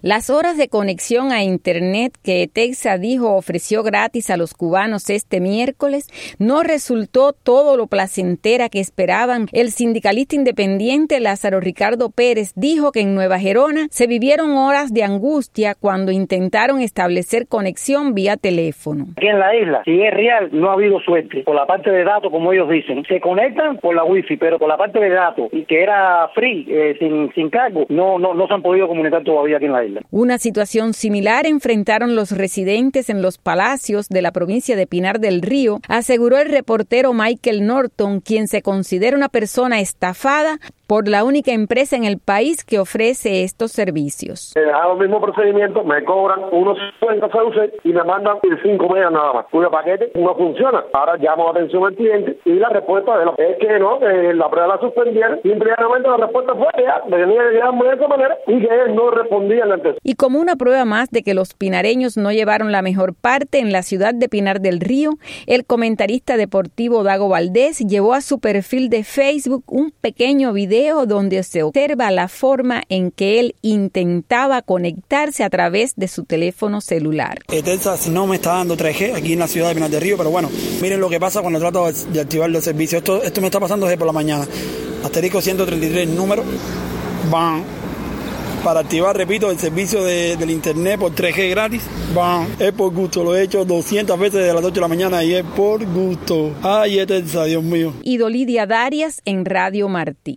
Las horas de conexión a Internet que ETEXA dijo ofreció gratis a los cubanos este miércoles no resultó todo lo placentera que esperaban. El sindicalista independiente Lázaro Ricardo Pérez dijo que en Nueva Gerona se vivieron horas de angustia cuando intentaron establecer conexión vía teléfono. Aquí en la isla, si es real, no ha habido suerte. Por la parte de datos, como ellos dicen, se conectan por la wifi, pero por la parte de datos, y que era free, sin cargo, no se han podido comunicar todavía aquí en la isla. Una situación similar enfrentaron los residentes en Los Palacios de la provincia de Pinar del Río, aseguró el reportero Michael Norton, quien se considera una persona estafada por la única empresa en el país que ofrece estos servicios. Hago el mismo procedimiento, me cobran unos 50 CUC y me mandan 5 megas nada más, cuyo paquete no funciona. Ahora llamo la atención al cliente y la respuesta es que no, que la prueba la suspendieron. Simplemente la respuesta fue que venía de esa manera y que él no respondía antes. Y como una prueba más de que los pinareños no llevaron la mejor parte en la ciudad de Pinar del Río, el comentarista deportivo Dago Valdés llevó a su perfil de Facebook un pequeño video donde se observa la forma en que él intentaba conectarse a través de su teléfono celular. ETEXA no me está dando 3G aquí en la ciudad de Pinar del Río, pero bueno, miren lo que pasa cuando trato de activar los servicios. Esto me está pasando desde por la mañana. Asterisco 133 número. ¡Bam! Para activar, repito, el servicio del internet por 3G gratis. ¡Bam! Es por gusto, lo he hecho 200 veces desde las 8 de la mañana y es por gusto. ¡Ay, ETEXA, Dios mío! Idolidia Darias en Radio Martí.